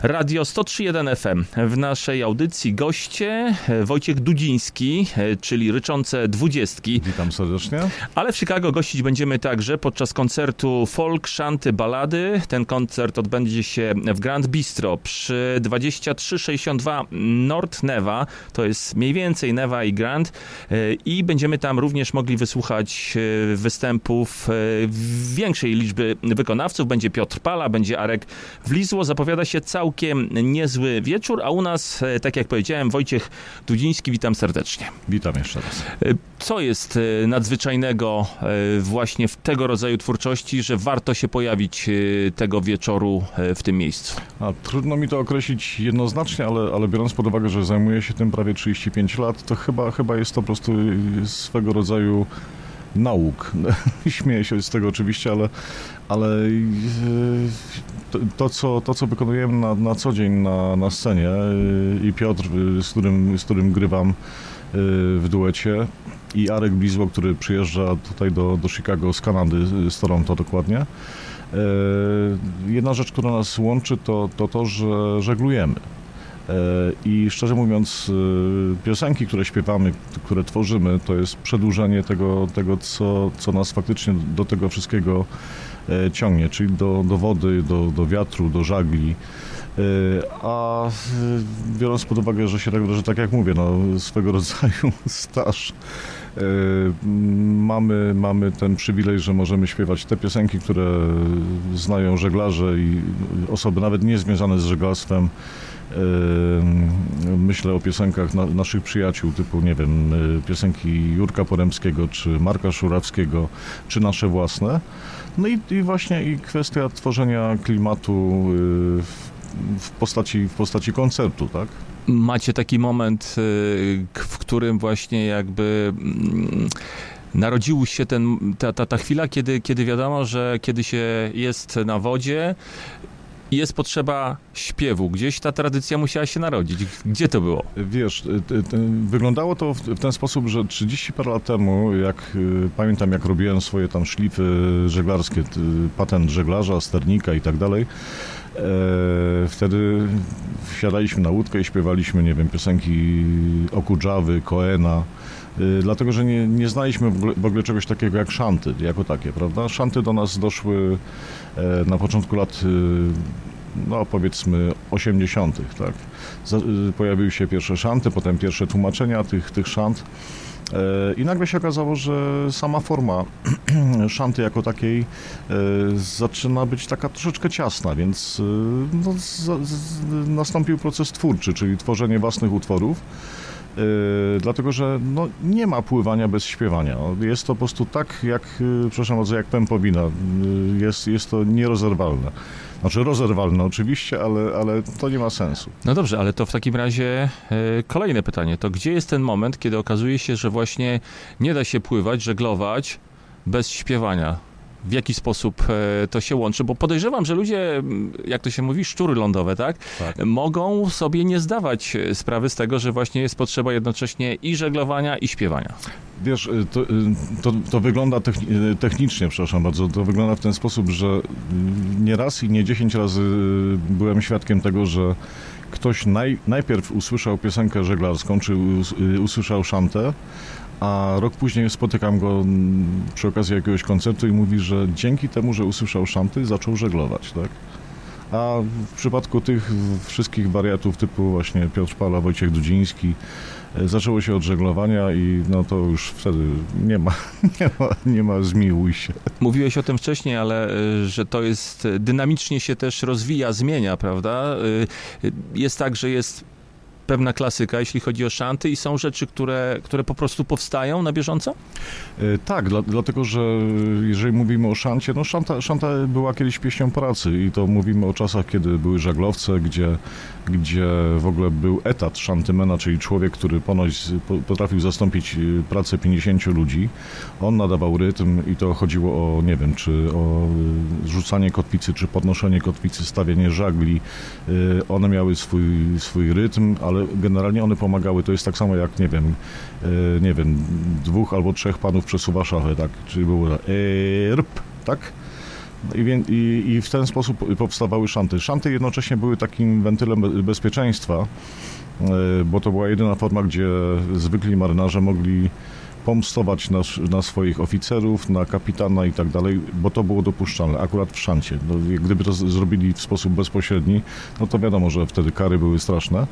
Radio 103.1 FM. W naszej audycji goście Wojciech Dudziński, czyli Ryczące Dwudziestki. Witam serdecznie. Ale w Chicago gościć będziemy także podczas koncertu folk, szanty, balady. Ten koncert odbędzie się w Grand Bistro przy 2362 North Neva. To jest mniej więcej Neva i Grand. I będziemy tam również mogli wysłuchać występów większej liczby wykonawców. Będzie Piotr Pala, będzie Arek Wlizło. Zapowiada się całkiem niezły wieczór, a u nas, tak jak powiedziałem, Wojciech Dudziński. Witam serdecznie. Witam jeszcze raz. Co jest nadzwyczajnego właśnie w tego rodzaju twórczości, że warto się pojawić tego wieczoru w tym miejscu? Trudno mi to określić jednoznacznie, ale biorąc pod uwagę, że zajmuję się tym prawie 35 lat, to chyba jest to po prostu swego rodzaju nauk. Śmieję się z tego oczywiście, ale to co wykonujemy na co dzień na scenie i Piotr, z którym grywam w duecie, i Arek Blizło, który przyjeżdża tutaj do Chicago z Kanady, z Toronto dokładnie. Jedna rzecz, która nas łączy, to, że żeglujemy. I szczerze mówiąc, piosenki, które śpiewamy, które tworzymy, to jest przedłużenie tego co nas faktycznie do tego wszystkiego ciągnie, czyli do wody, do wiatru, do żagli. A biorąc pod uwagę, że tak jak mówię, swego rodzaju staż, mamy ten przywilej, że możemy śpiewać te piosenki, które znają żeglarze i osoby nawet niezwiązane z żeglarstwem. Myślę o piosenkach naszych przyjaciół, typu, nie wiem, piosenki Jurka Poremskiego, czy Marka Szurawskiego, czy nasze własne. No i właśnie kwestia tworzenia klimatu w postaci koncertu, tak? Macie taki moment, w którym właśnie jakby narodził się ta chwila, kiedy wiadomo, że kiedy się jest na wodzie, jest potrzeba śpiewu. Gdzieś ta tradycja musiała się narodzić. Gdzie to było? Wiesz, wyglądało to w ten sposób, że 30 parę lat temu, pamiętam, jak robiłem swoje tam szlify żeglarskie, patent żeglarza, sternika i tak dalej, wtedy wsiadaliśmy na łódkę i śpiewaliśmy, nie wiem, piosenki Okudżawy, Coena, dlatego, że nie znaliśmy w ogóle czegoś takiego jak szanty, jako takie, prawda? Szanty do nas doszły na początku lat, powiedzmy 80., tak? Pojawiły się pierwsze szanty, potem pierwsze tłumaczenia tych szant. I nagle się okazało, że sama forma szanty jako takiej zaczyna być taka troszeczkę ciasna, więc nastąpił proces twórczy, czyli tworzenie własnych utworów. Dlatego, że nie ma pływania bez śpiewania. Jest to po prostu tak, przepraszam bardzo, jak pępowina. Jest to nierozerwalne. Znaczy rozerwalne oczywiście, ale to nie ma sensu. No dobrze, ale to w takim razie kolejne pytanie. To gdzie jest ten moment, kiedy okazuje się, że właśnie nie da się pływać, żeglować bez śpiewania? W jaki sposób to się łączy? Bo podejrzewam, że ludzie, jak to się mówi, szczury lądowe, tak? Mogą sobie nie zdawać sprawy z tego, że właśnie jest potrzeba jednocześnie i żeglowania, i śpiewania. Wiesz, to wygląda technicznie, przepraszam bardzo, to wygląda w ten sposób, że nie raz i nie 10 razy byłem świadkiem tego, że ktoś najpierw usłyszał piosenkę żeglarską, czy usłyszał szantę, a rok później spotykam go przy okazji jakiegoś koncertu i mówi, że dzięki temu, że usłyszał szanty, zaczął żeglować, tak? A w przypadku tych wszystkich wariatów typu właśnie Piotr Pala, Wojciech Dudziński, zaczęło się od żeglowania i to już wtedy nie ma zmiłuj się. Mówiłeś o tym wcześniej, ale że to jest dynamicznie się też rozwija, zmienia, prawda? Jest tak, że jest pewna klasyka, jeśli chodzi o szanty, i są rzeczy, które po prostu powstają na bieżąco? Tak, dlatego, że jeżeli mówimy o szancie, szanta była kiedyś pieśnią pracy i to mówimy o czasach, kiedy były żaglowce, gdzie w ogóle był etat szantymena, czyli człowiek, który ponoć potrafił zastąpić pracę 50 ludzi. On nadawał rytm i to chodziło o, nie wiem, czy o rzucanie kotwicy, czy podnoszenie kotwicy, stawianie żagli. One miały swój rytm, ale generalnie one pomagały. To jest tak samo jak, nie wiem, 2 albo 3 panów przesuwa szafę, tak? Czyli było tak? I w ten sposób powstawały szanty. Szanty jednocześnie były takim wentylem bezpieczeństwa, bo to była jedyna forma, gdzie zwykli marynarze mogli pomstować na swoich oficerów, na kapitana i tak dalej, bo to było dopuszczalne, akurat w szancie. No, gdyby to zrobili w sposób bezpośredni, no to wiadomo, że wtedy kary były straszne.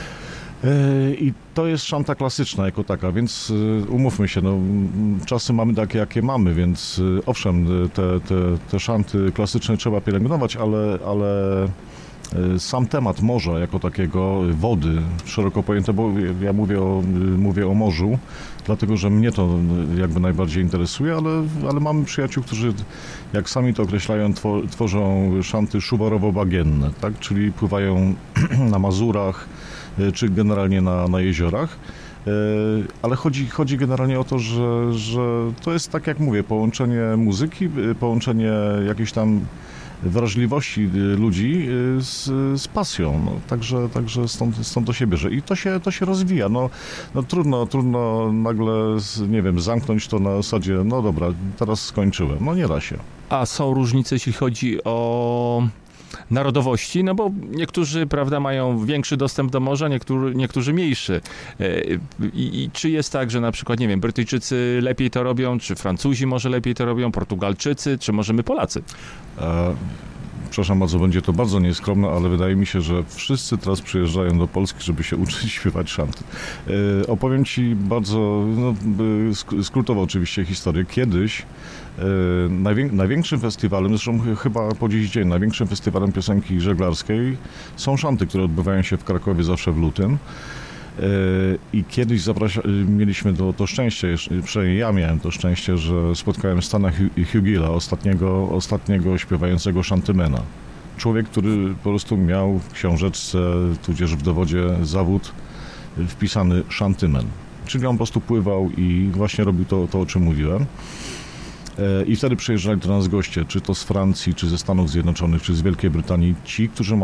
I to jest szanta klasyczna jako taka, więc umówmy się, no, czasy mamy takie, jakie mamy, więc owszem, te szanty klasyczne trzeba pielęgnować, ale sam temat morza jako takiego, wody szeroko pojęte, bo ja mówię o morzu, dlatego że mnie to jakby najbardziej interesuje, ale mamy przyjaciół, którzy, jak sami to określają, tworzą szanty szuwarowo-bagienne, tak? Czyli pływają na Mazurach, czy generalnie na jeziorach. Ale chodzi generalnie o to, że to jest, tak jak mówię, połączenie muzyki, połączenie jakiejś tam wrażliwości ludzi z pasją. No, także stąd to się bierze. I to się rozwija. No trudno nagle, nie wiem, zamknąć to na zasadzie, no dobra, teraz skończyłem. No nie da się. A są różnice, jeśli chodzi o narodowości, no bo niektórzy, prawda, mają większy dostęp do morza, niektórzy mniejszy. I czy jest tak, że na przykład, nie wiem, Brytyjczycy lepiej to robią, czy Francuzi może lepiej to robią, Portugalczycy, czy może my Polacy? Przepraszam bardzo, będzie to bardzo nieskromne, ale wydaje mi się, że wszyscy teraz przyjeżdżają do Polski, żeby się uczyć śpiewać szanty. Opowiem Ci bardzo, skrótowo oczywiście historię. Kiedyś największym festiwalem, zresztą chyba po dziś dzień, największym festiwalem piosenki żeglarskiej są szanty, które odbywają się w Krakowie zawsze w lutym. I kiedyś mieliśmy to szczęście, przynajmniej ja miałem to szczęście, że spotkałem Stana Hugilla, ostatniego śpiewającego szantymena. Człowiek, który po prostu miał w książeczce, tudzież w dowodzie zawód wpisany szantymen. Czyli on po prostu pływał i właśnie robił to o czym mówiłem. I wtedy przyjeżdżali do nas goście, czy to z Francji, czy ze Stanów Zjednoczonych, czy z Wielkiej Brytanii, ci, którzy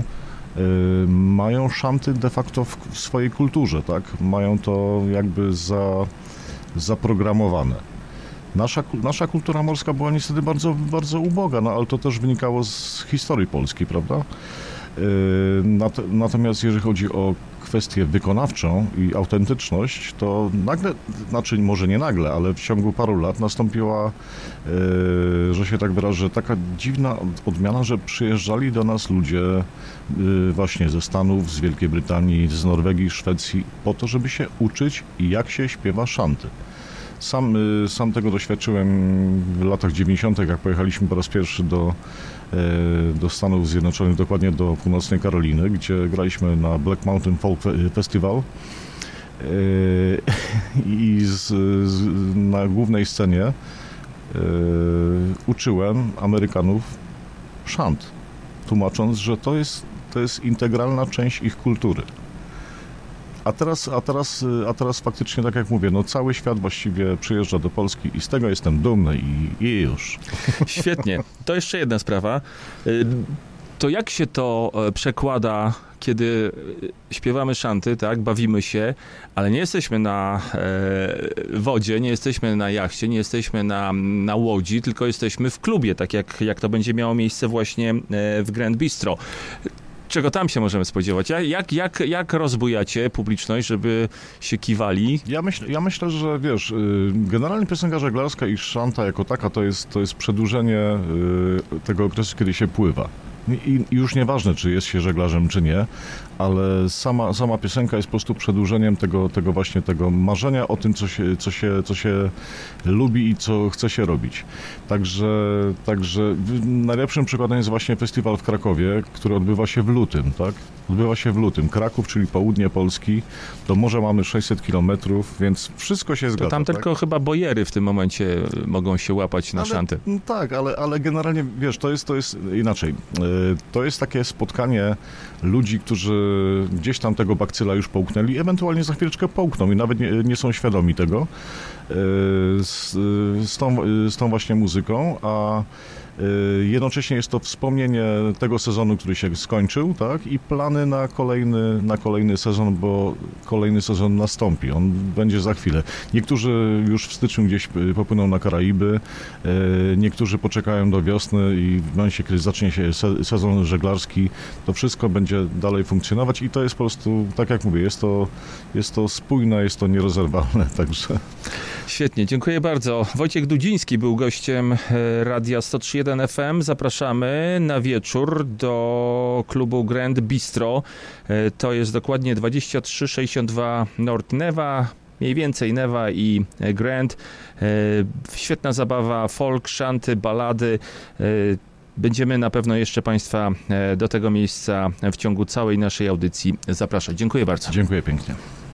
mają szanty de facto w swojej kulturze, tak? Mają to jakby zaprogramowane. Nasza kultura morska była niestety bardzo, bardzo uboga, no ale to też wynikało z historii Polski, prawda? Natomiast jeżeli chodzi o kwestię wykonawczą i autentyczność, to nagle, znaczy może nie nagle, ale w ciągu paru lat nastąpiła, że się tak wyrażę, taka dziwna odmiana, że przyjeżdżali do nas ludzie właśnie ze Stanów, z Wielkiej Brytanii, z Norwegii, Szwecji, po to, żeby się uczyć, jak się śpiewa szanty. Sam tego doświadczyłem w latach 90., jak pojechaliśmy po raz pierwszy do Stanów Zjednoczonych, dokładnie do Północnej Karoliny, gdzie graliśmy na Black Mountain Folk Festival i na głównej scenie uczyłem Amerykanów szant, tłumacząc, że to jest integralna część ich kultury. A teraz faktycznie, tak jak mówię, no cały świat właściwie przyjeżdża do Polski i z tego jestem dumny i już. Świetnie. To jeszcze jedna sprawa. To jak się to przekłada, kiedy śpiewamy szanty, tak, bawimy się, ale nie jesteśmy na wodzie, nie jesteśmy na jachcie, nie jesteśmy na łodzi, tylko jesteśmy w klubie, tak jak to będzie miało miejsce właśnie w Grand Bistro. Czego tam się możemy spodziewać? Jak rozbujacie publiczność, żeby się kiwali? Ja myślę, że wiesz, generalnie piosenka żeglarska i szanta jako taka to jest przedłużenie tego okresu, kiedy się pływa. I już nieważne, czy jest się żeglarzem, czy nie, ale sama piosenka jest po prostu przedłużeniem tego marzenia o tym, co się lubi i co chce się robić. Także najlepszym przykładem jest właśnie festiwal w Krakowie, który odbywa się w lutym, tak? Odbywa się w lutym. Kraków, czyli południe Polski, do morza mamy 600 kilometrów, więc wszystko się zgadza. To tam tak? Tylko chyba bojery w tym momencie mogą się łapać na szanty. Tak, ale generalnie, wiesz, to jest inaczej. To jest takie spotkanie ludzi, którzy gdzieś tam tego bakcyla już połknęli, ewentualnie za chwileczkę połkną i nawet nie są świadomi tego. z tą właśnie muzyką, a jednocześnie jest to wspomnienie tego sezonu, który się skończył, tak? I plany na kolejny sezon, bo kolejny sezon nastąpi. On będzie za chwilę. Niektórzy już w styczniu gdzieś popłyną na Karaiby, niektórzy poczekają do wiosny i w momencie, kiedy zacznie się sezon żeglarski, to wszystko będzie dalej funkcjonować i to jest po prostu, tak jak mówię, jest to spójne, jest to nierozerwalne, także... Świetnie, dziękuję bardzo. Wojciech Dudziński był gościem Radia 103.1 FM. Zapraszamy na wieczór do klubu Grand Bistro. To jest dokładnie 2362 North Neva, mniej więcej Neva i Grand. Świetna zabawa, folk, szanty, balady. Będziemy na pewno jeszcze Państwa do tego miejsca w ciągu całej naszej audycji zapraszać. Dziękuję bardzo. Dziękuję pięknie.